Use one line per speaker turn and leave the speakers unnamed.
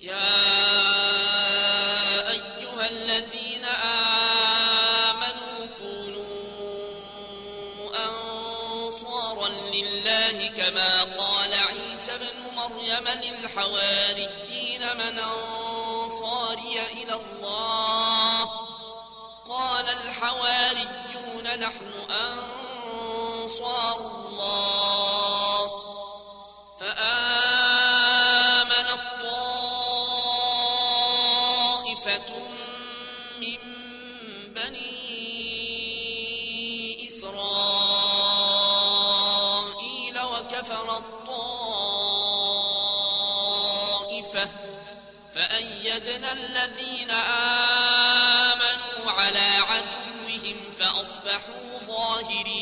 يا أيها الذين آمنوا كونوا أنصارا لله كما قال عيسى ابن مريم للحواريين من أنصاري إلى الله قال الحواريون نحن أنصار الله فآمنت طائفة من بني إسرائيل وكفرت طائفة فأيدنا الذين آمنوا على عدوهم فأصبحوا ظاهرين.